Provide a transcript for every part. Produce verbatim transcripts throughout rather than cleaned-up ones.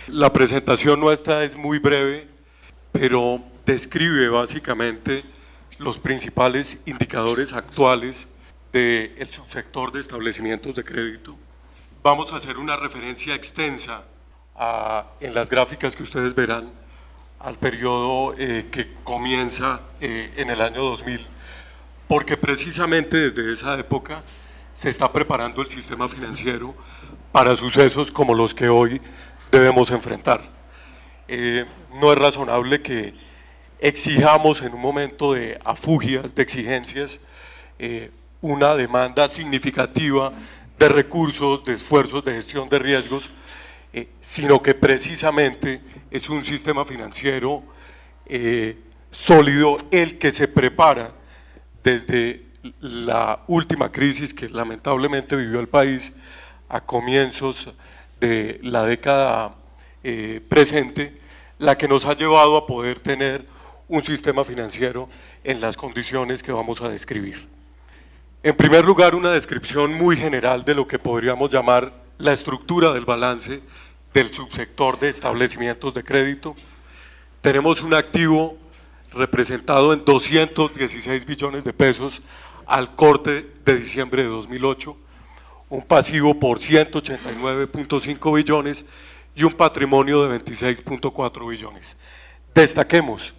La presentación nuestra es muy breve, pero describe básicamente los principales indicadores actuales del subsector de establecimientos de crédito. Vamos a hacer una referencia extensa a, en las gráficas que ustedes verán al periodo eh, que comienza eh, en el año dos mil, porque precisamente desde esa época se está preparando el sistema financiero para sucesos como los que hoy debemos enfrentar. Eh, no es razonable que exijamos en un momento de afugias, de exigencias, eh, una demanda significativa de recursos, de esfuerzos de gestión de riesgos, eh, sino que precisamente es un sistema financiero eh, sólido el que se prepara desde la última crisis que lamentablemente vivió el país a comienzos de la década eh, presente, la que nos ha llevado a poder tener un sistema financiero en las condiciones que vamos a describir. En primer lugar, una descripción muy general de lo que podríamos llamar la estructura del balance del subsector de establecimientos de crédito. Tenemos un activo representado en doscientos dieciséis billones de pesos al corte de diciembre de dos mil ocho, un pasivo por ciento ochenta y nueve punto cinco billones y un patrimonio de veintiséis punto cuatro billones. Destaquemos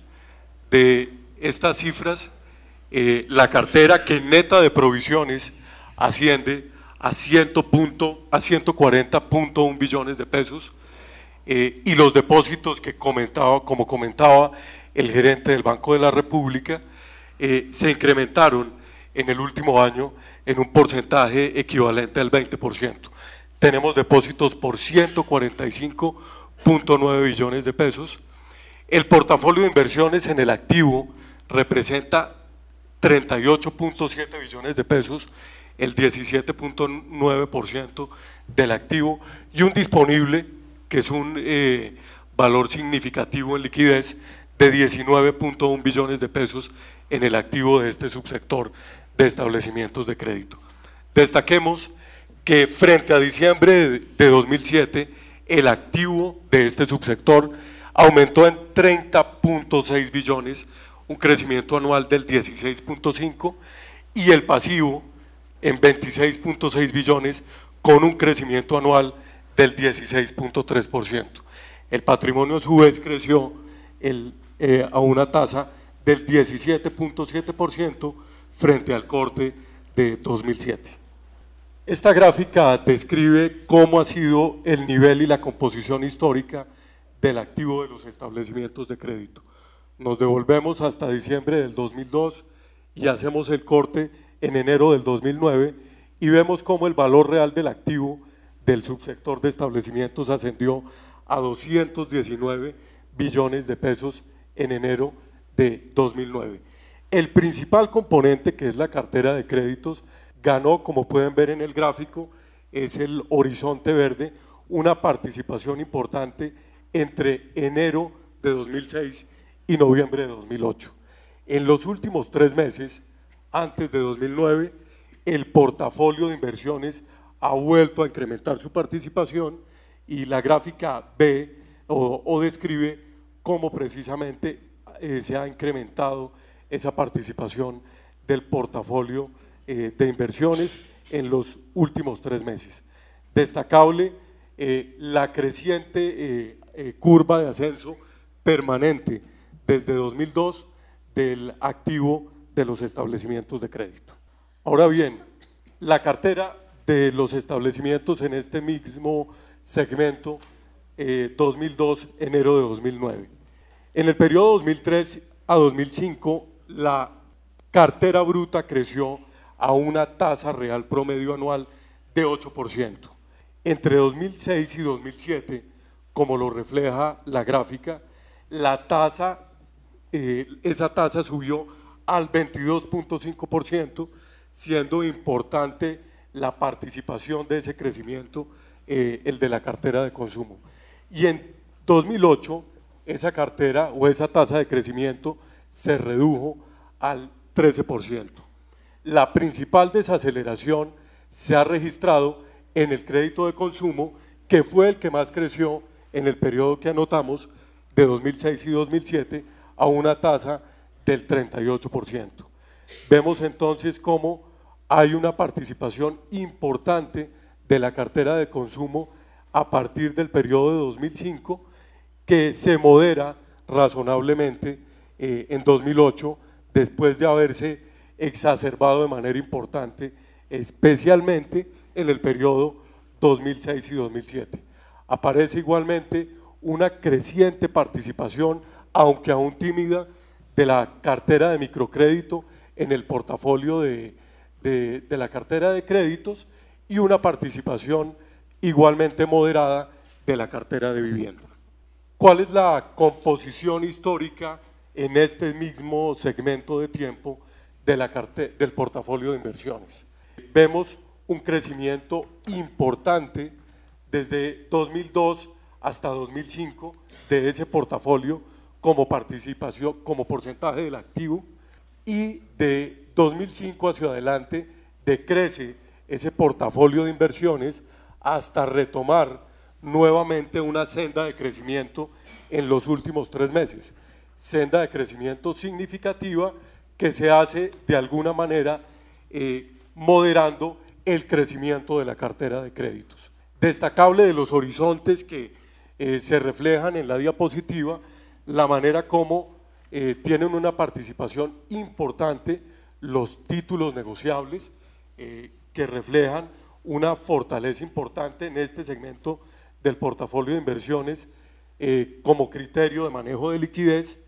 de estas cifras eh, la cartera que neta de provisiones asciende a, ciento cuarenta punto uno billones de pesos eh, y los depósitos que comentaba, como comentaba el gerente del Banco de la República, eh, se incrementaron en el último año en un porcentaje equivalente al veinte por ciento. Tenemos depósitos por ciento cuarenta y cinco punto nueve billones de pesos. El portafolio de inversiones en el activo representa treinta y ocho punto siete billones de pesos, el diecisiete punto nueve por ciento del activo, y un disponible, que es un eh, valor significativo en liquidez, de diecinueve punto uno billones de pesos en el activo de este subsector de establecimientos de crédito. Destaquemos que frente a diciembre de dos mil siete, el activo de este subsector aumentó en treinta punto seis billones, un crecimiento anual del dieciséis punto cinco, y el pasivo en veintiséis punto seis billones con un crecimiento anual del dieciséis punto tres por ciento. El patrimonio a su vez creció el, eh, a una tasa del diecisiete punto siete por ciento frente al corte de dos mil siete. Esta gráfica describe cómo ha sido el nivel y la composición histórica del activo de los establecimientos de crédito. Nos devolvemos hasta diciembre del dos mil dos y hacemos el corte en enero del dos mil nueve y vemos cómo el valor real del activo del subsector de establecimientos ascendió a doscientos diecinueve billones de pesos en enero de dos mil nueve. El principal componente, que es la cartera de créditos, ganó, como pueden ver en el gráfico, es el horizonte verde, una participación importante entre enero de dos mil seis y noviembre de dos mil ocho. En los últimos tres meses, antes de dos mil nueve, el portafolio de inversiones ha vuelto a incrementar su participación y la gráfica ve o, o describe cómo precisamente eh, se ha incrementado esa participación del portafolio eh, de inversiones en los últimos tres meses. Destacable eh, la creciente eh, eh, curva de ascenso permanente desde dos mil dos del activo de los establecimientos de crédito. Ahora bien, la cartera de los establecimientos en este mismo segmento, eh, dos mil dos, enero de dos mil nueve. En el periodo dos mil tres a dos mil cinco, la cartera bruta creció a una tasa real promedio anual de ocho por ciento. Entre dos mil seis y dos mil siete, como lo refleja la gráfica, la tasa, eh, esa tasa subió al veintidós punto cinco por ciento, siendo importante la participación de ese crecimiento, eh, el de la cartera de consumo. Y en dos mil ocho, esa cartera o esa tasa de crecimiento se redujo al trece por ciento. La principal desaceleración se ha registrado en el crédito de consumo, que fue el que más creció en el periodo que anotamos de dos mil seis y dos mil siete a una tasa del treinta y ocho por ciento. Vemos entonces cómo hay una participación importante de la cartera de consumo a partir del periodo de dos mil cinco, que se modera razonablemente eh, en dos mil ocho, después de haberse exacerbado de manera importante, especialmente en el periodo dos mil seis y dos mil siete. Aparece igualmente una creciente participación, aunque aún tímida, de la cartera de microcrédito en el portafolio de, de, de la cartera de créditos, y una participación igualmente moderada de la cartera de vivienda. ¿Cuál es la composición histórica en este mismo segmento de tiempo de la cartera, del portafolio de inversiones? Vemos un crecimiento importante desde dos mil dos hasta dos mil cinco de ese portafolio como participación, como porcentaje del activo, y de dos mil cinco hacia adelante decrece ese portafolio de inversiones hasta retomar nuevamente una senda de crecimiento en los últimos tres meses, senda de crecimiento significativa que se hace de alguna manera eh, moderando el crecimiento de la cartera de créditos. Destacable de los horizontes que eh, se reflejan en la diapositiva, la manera como eh, tienen una participación importante los títulos negociables, eh, que reflejan una fortaleza importante en este segmento del portafolio de inversiones eh, como criterio de manejo de liquidez,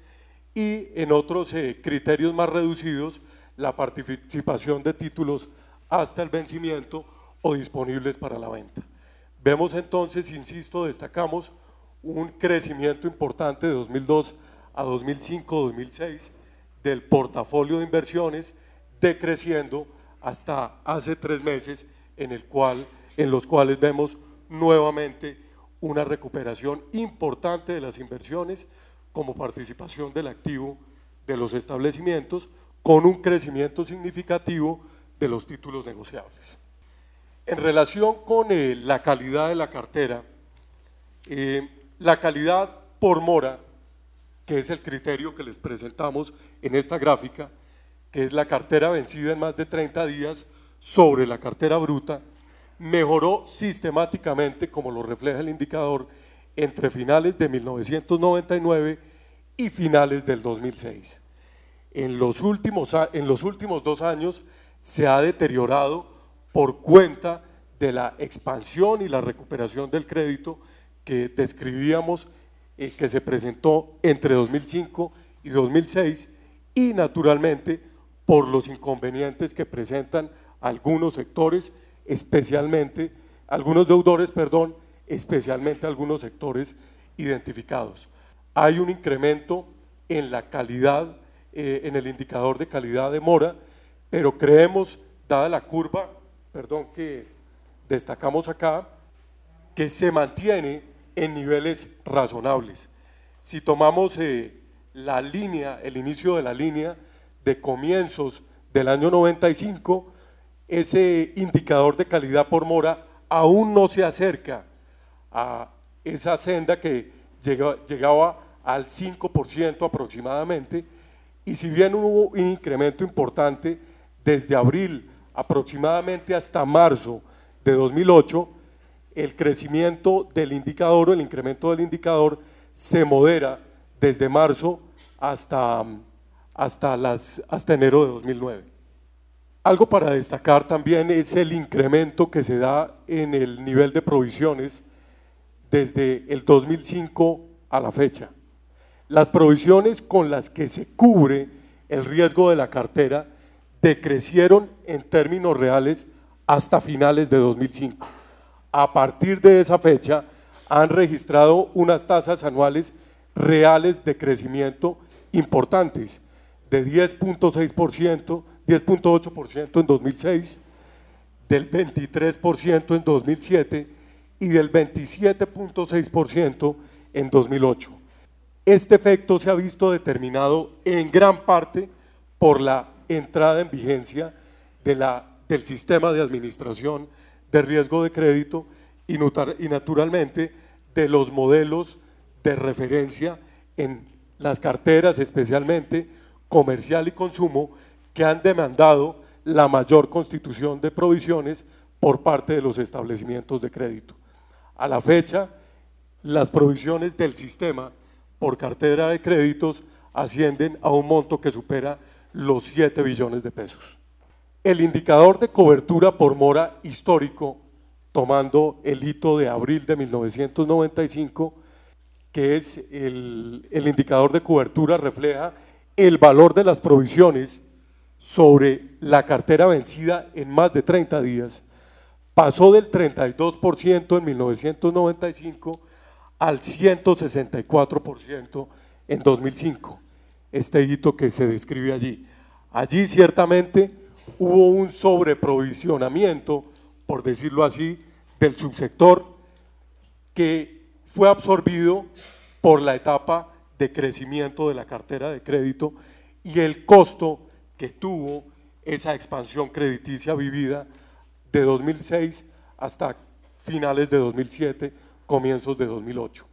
y en otros eh, criterios más reducidos la participación de títulos hasta el vencimiento o disponibles para la venta. Vemos entonces, insisto, destacamos un crecimiento importante de dos mil dos a dos mil cinco, dos mil seis del portafolio de inversiones, decreciendo hasta hace tres meses en, el cual, en los cuales vemos nuevamente una recuperación importante de las inversiones como participación del activo de los establecimientos, con un crecimiento significativo de los títulos negociables. En relación con eh, la calidad de la cartera, eh, la calidad por mora, que es el criterio que les presentamos en esta gráfica, que es la cartera vencida en más de treinta días sobre la cartera bruta, mejoró sistemáticamente, como lo refleja el indicador, entre finales de mil novecientos noventa y nueve y finales del dos mil seis. En los últimos, en los últimos dos años se ha deteriorado por cuenta de la expansión y la recuperación del crédito que describíamos, eh, que se presentó entre dos mil cinco y dos mil seis, y naturalmente por los inconvenientes que presentan algunos sectores, especialmente, algunos deudores, perdón, especialmente algunos sectores identificados. Hay un incremento en la calidad, eh, en el indicador de calidad de mora, pero creemos, dada la curva, perdón, que destacamos acá, que se mantiene en niveles razonables. Si tomamos eh, la línea, el inicio de la línea de comienzos del año noventa y cinco, ese indicador de calidad por mora aún no se acerca a esa senda que llega, llegaba al cinco por ciento aproximadamente, y si bien hubo un incremento importante desde abril aproximadamente hasta marzo de dos mil ocho, el crecimiento del indicador o el incremento del indicador se modera desde marzo hasta, hasta, las, hasta enero de dos mil nueve. Algo para destacar también es el incremento que se da en el nivel de provisiones desde el dos mil cinco a la fecha. Las provisiones con las que se cubre el riesgo de la cartera decrecieron en términos reales hasta finales de dos mil cinco. A partir de esa fecha han registrado unas tasas anuales reales de crecimiento importantes, de diez punto seis por ciento, diez punto ocho por ciento en dos mil seis, del veintitrés por ciento en dos mil siete y del veintisiete punto seis por ciento en dos mil ocho. Este efecto se ha visto determinado en gran parte por la entrada en vigencia de la, del sistema de administración de riesgo de crédito y, y naturalmente de los modelos de referencia en las carteras, especialmente comercial y consumo, que han demandado la mayor constitución de provisiones por parte de los establecimientos de crédito. A la fecha, las provisiones del sistema por cartera de créditos ascienden a un monto que supera los siete billones de pesos. El indicador de cobertura por mora histórico, tomando el hito de abril de mil novecientos noventa y cinco, que es el, el indicador de cobertura, refleja el valor de las provisiones sobre la cartera vencida en más de treinta días, pasó del treinta y dos por ciento en mil novecientos noventa y cinco al ciento sesenta y cuatro por ciento en dos mil cinco, este hito que se describe allí. Allí ciertamente hubo un sobreprovisionamiento, por decirlo así, del subsector que fue absorbido por la etapa de crecimiento de la cartera de crédito y el costo que tuvo esa expansión crediticia vivida de dos mil seis hasta finales de dos mil siete, comienzos de dos mil ocho.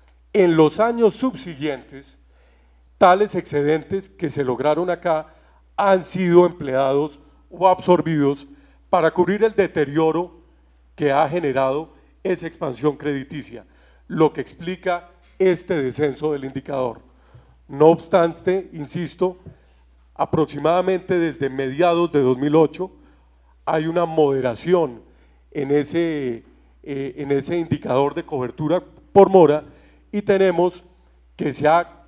En los años subsiguientes, tales excedentes que se lograron acá han sido empleados o absorbidos para cubrir el deterioro que ha generado esa expansión crediticia, lo que explica este descenso del indicador. No obstante, insisto, aproximadamente desde mediados de dos mil ocho hay una moderación en ese, eh, en ese indicador de cobertura por mora y tenemos que se ha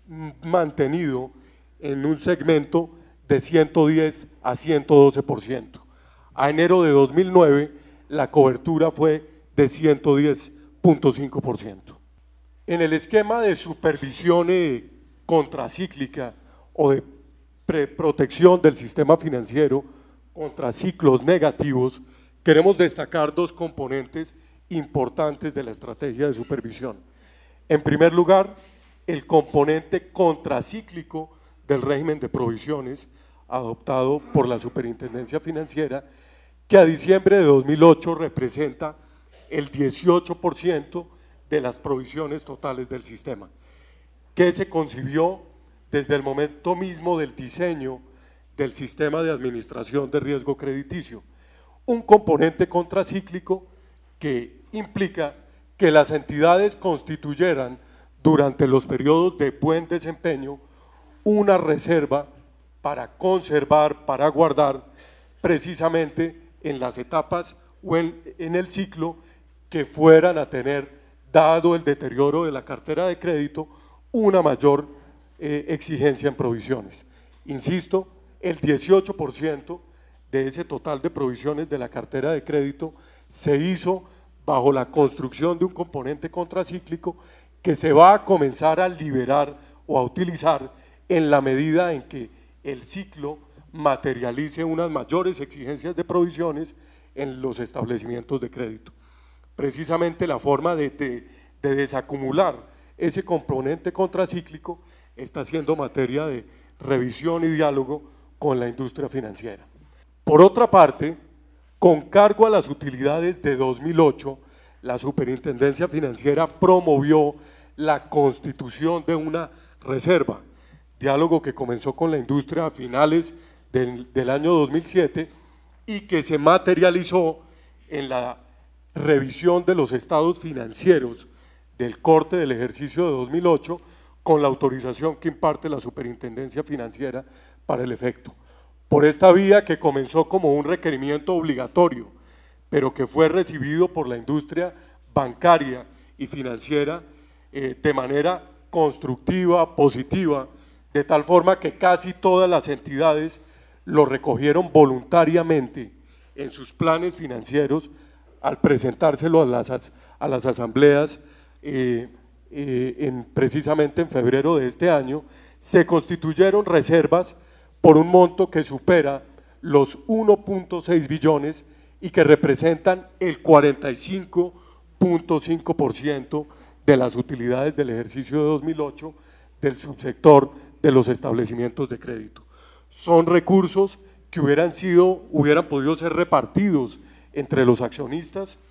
mantenido en un segmento de ciento diez a ciento doce por ciento. A enero de dos mil nueve la cobertura fue de ciento diez punto cinco por ciento. En el esquema de supervisión eh, contracíclica o de protección del sistema financiero contra ciclos negativos, queremos destacar dos componentes importantes de la estrategia de supervisión. En primer lugar, el componente contracíclico del régimen de provisiones adoptado por la Superintendencia Financiera, que a diciembre de dos mil ocho representa el dieciocho por ciento de las provisiones totales del sistema, que se concibió desde el momento mismo del diseño del sistema de administración de riesgo crediticio, un componente contracíclico que implica que las entidades constituyeran durante los periodos de buen desempeño una reserva para conservar, para guardar precisamente en las etapas o en, en el ciclo que fueran a tener, dado el deterioro de la cartera de crédito, una mayor eh, exigencia en provisiones. Insisto, el dieciocho por ciento de ese total de provisiones de la cartera de crédito se hizo bajo la construcción de un componente contracíclico que se va a comenzar a liberar o a utilizar en la medida en que el ciclo materialice unas mayores exigencias de provisiones en los establecimientos de crédito. Precisamente la forma de, de, de desacumular ese componente contracíclico está siendo materia de revisión y diálogo con la industria financiera. Por otra parte, con cargo a las utilidades de dos mil ocho, la Superintendencia Financiera promovió la constitución de una reserva, diálogo que comenzó con la industria a finales del, del año dos mil siete y que se materializó en la revisión de los estados financieros del corte del ejercicio de dos mil ocho con la autorización que imparte la Superintendencia Financiera para el efecto. Por esta vía, que comenzó como un requerimiento obligatorio, pero que fue recibido por la industria bancaria y financiera eh, de manera constructiva, positiva, de tal forma que casi todas las entidades lo recogieron voluntariamente en sus planes financieros al presentárselo a las, a las asambleas eh, eh, en, precisamente en febrero de este año. Se constituyeron reservas por un monto que supera los uno punto seis billones y que representan el cuarenta y cinco punto cinco por ciento de las utilidades del ejercicio de dos mil ocho del subsector de los establecimientos de crédito. Son recursos que hubieran sido, hubieran podido ser repartidos entre los accionistas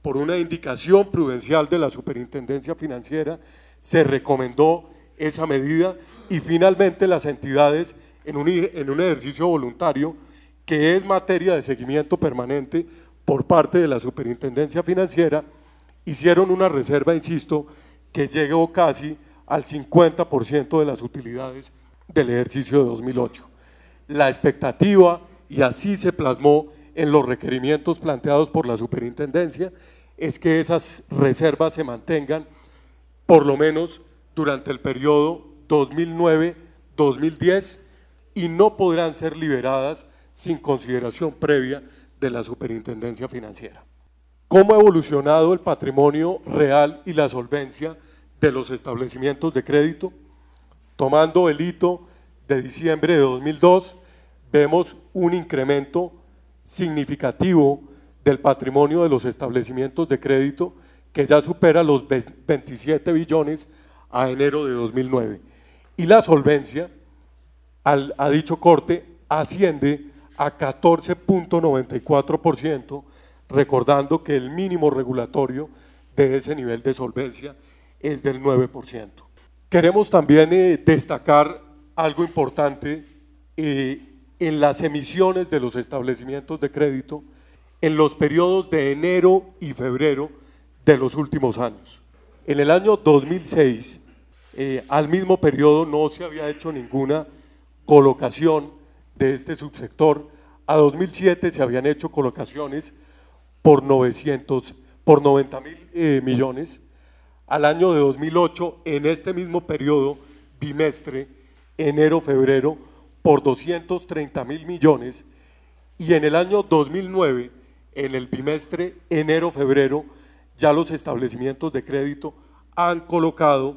por una indicación prudencial de la Superintendencia Financiera, se recomendó esa medida y finalmente las entidades, en un, en un ejercicio voluntario que es materia de seguimiento permanente por parte de la Superintendencia Financiera, hicieron una reserva, insisto, que llegó casi al cincuenta por ciento de las utilidades del ejercicio de dos mil ocho. La expectativa, y así se plasmó en los requerimientos planteados por la Superintendencia, es que esas reservas se mantengan por lo menos durante el periodo dos mil nueve a dos mil diez y no podrán ser liberadas sin consideración previa de la Superintendencia Financiera. ¿Cómo ha evolucionado el patrimonio real y la solvencia de los establecimientos de crédito? Tomando el hito de diciembre de dos mil dos, vemos un incremento significativo del patrimonio de los establecimientos de crédito que ya supera los veintisiete billones a enero de dos mil nueve. Y la solvencia, al, a dicho corte, asciende a catorce punto noventa y cuatro por ciento, recordando que el mínimo regulatorio de ese nivel de solvencia es del nueve por ciento. Queremos también eh, destacar algo importante eh, en las emisiones de los establecimientos de crédito en los periodos de enero y febrero de los últimos años. En el año dos mil seis, eh, al mismo periodo no se había hecho ninguna colocación de este subsector. A dos mil siete se habían hecho colocaciones por, novecientos, por noventa mil eh, millones. Al año de dos mil ocho, en este mismo periodo bimestre, enero-febrero, por doscientos treinta mil millones, y en el año dos mil nueve, en el bimestre enero-febrero, ya los establecimientos de crédito han colocado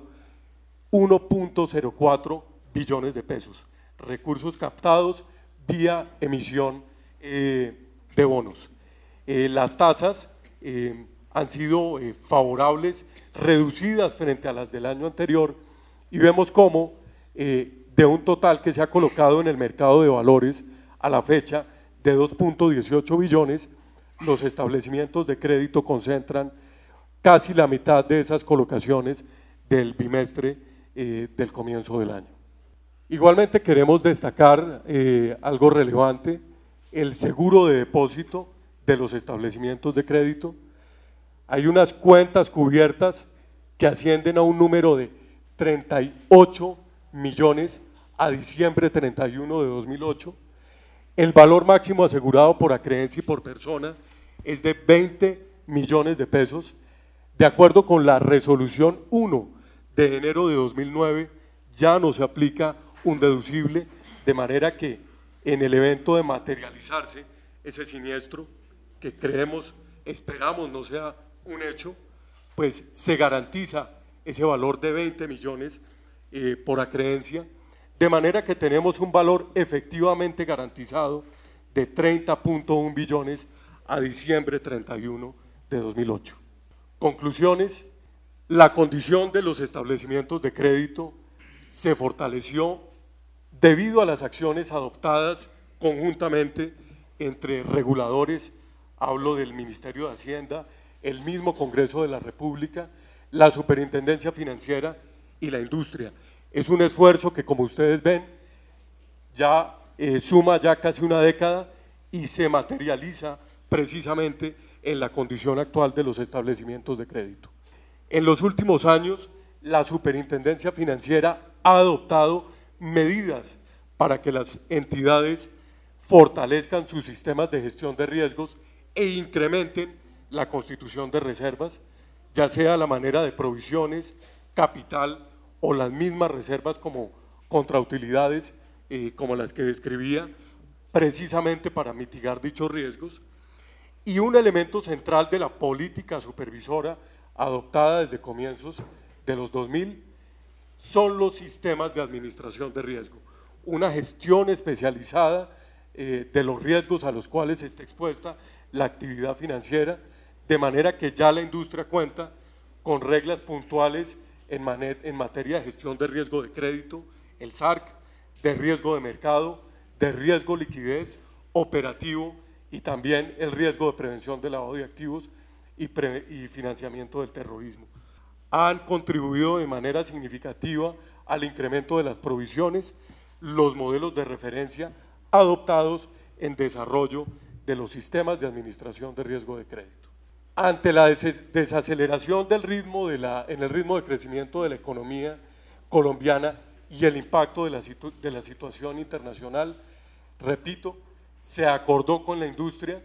uno punto cero cuatro billones de pesos, recursos captados vía emisión eh, de bonos. Eh, las tasas eh, han sido eh, favorables, reducidas frente a las del año anterior, y vemos cómo eh, de un total que se ha colocado en el mercado de valores a la fecha de dos punto dieciocho billones, los establecimientos de crédito concentran casi la mitad de esas colocaciones del bimestre eh, del comienzo del año. Igualmente queremos destacar eh, algo relevante, el seguro de depósito de los establecimientos de crédito. Hay unas cuentas cubiertas que ascienden a un número de treinta y ocho millones a diciembre treinta y uno de dos mil ocho. El valor máximo asegurado por acreencia y por persona es de veinte millones de pesos. De acuerdo con la resolución uno de enero de dos mil nueve, ya no se aplica un deducible, de manera que en el evento de materializarse ese siniestro, que creemos, esperamos no sea un hecho, pues se garantiza ese valor de veinte millones eh, por acreencia, de manera que tenemos un valor efectivamente garantizado de treinta punto uno billones a diciembre treinta y uno de dos mil ocho. Conclusiones: la condición de los establecimientos de crédito se fortaleció debido a las acciones adoptadas conjuntamente entre reguladores, hablo del Ministerio de Hacienda, el mismo Congreso de la República, la Superintendencia Financiera y la industria. Es un esfuerzo que, como ustedes ven, ya eh, suma ya casi una década y se materializa precisamente en la condición actual de los establecimientos de crédito. En los últimos años, la Superintendencia Financiera ha adoptado medidas para que las entidades fortalezcan sus sistemas de gestión de riesgos e incrementen la constitución de reservas, ya sea a la manera de provisiones, capital o las mismas reservas como contrautilidades, eh, como las que describía, precisamente para mitigar dichos riesgos. Y un elemento central de la política supervisora adoptada desde comienzos de los dos mil son los sistemas de administración de riesgo, una gestión especializada eh, de los riesgos a los cuales está expuesta la actividad financiera, de manera que ya la industria cuenta con reglas puntuales en, en materia de gestión de riesgo de crédito, el S A R C, de riesgo de mercado, de riesgo liquidez, operativo y también el riesgo de prevención de lavado de activos, y, pre, y financiamiento del terrorismo. Han contribuido de manera significativa al incremento de las provisiones, los modelos de referencia adoptados en desarrollo de los sistemas de administración de riesgo de crédito. Ante la des desaceleración del ritmo de la, en el ritmo de crecimiento de la economía colombiana y el impacto de la, situ de la situación internacional, repito, se acordó con la industria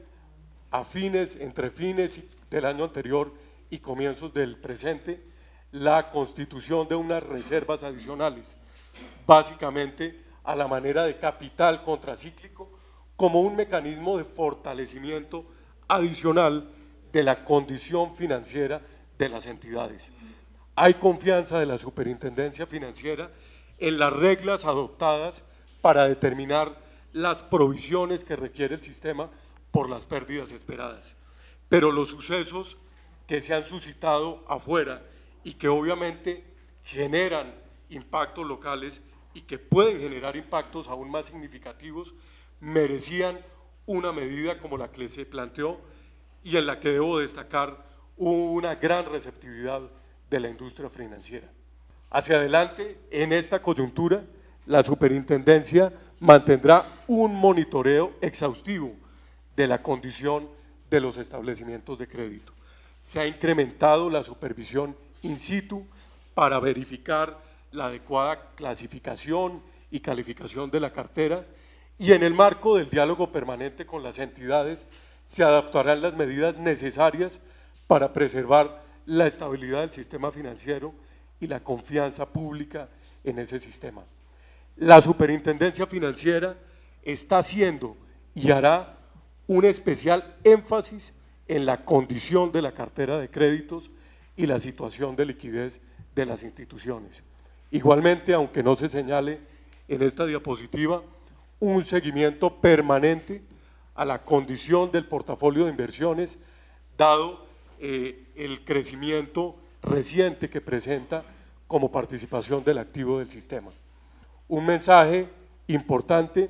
a fines, entre fines del año anterior y comienzos del presente, la constitución de unas reservas adicionales, básicamente a la manera de capital contracíclico, como un mecanismo de fortalecimiento adicional de la condición financiera de las entidades. Hay confianza de la Superintendencia Financiera en las reglas adoptadas para determinar las provisiones que requiere el sistema por las pérdidas esperadas. Pero los sucesos que se han suscitado afuera y que obviamente generan impactos locales y que pueden generar impactos aún más significativos, merecían una medida como la que se planteó y en la que debo destacar una gran receptividad de la industria financiera. Hacia adelante, en esta coyuntura, la Superintendencia mantendrá un monitoreo exhaustivo de la condición de los establecimientos de crédito. Se ha incrementado la supervisión in situ para verificar la adecuada clasificación y calificación de la cartera y en el marco del diálogo permanente con las entidades se adaptarán las medidas necesarias para preservar la estabilidad del sistema financiero y la confianza pública en ese sistema. La Superintendencia Financiera está haciendo y hará un especial énfasis en la condición de la cartera de créditos y la situación de liquidez de las instituciones. Igualmente, aunque no se señale en esta diapositiva, un seguimiento permanente a la condición del portafolio de inversiones, dado eh, el crecimiento reciente que presenta como participación del activo del sistema. Un mensaje importante,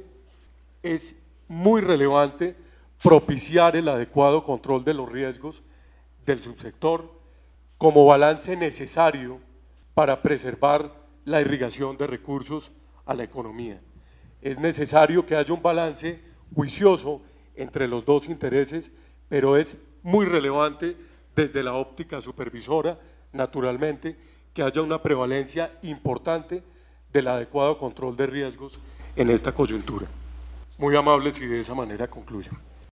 es muy relevante propiciar el adecuado control de los riesgos del subsector como balance necesario para preservar la irrigación de recursos a la economía. Es necesario que haya un balance juicioso entre los dos intereses, pero es muy relevante desde la óptica supervisora, naturalmente, que haya una prevalencia importante del adecuado control de riesgos en esta coyuntura. Muy amables y de esa manera concluyo.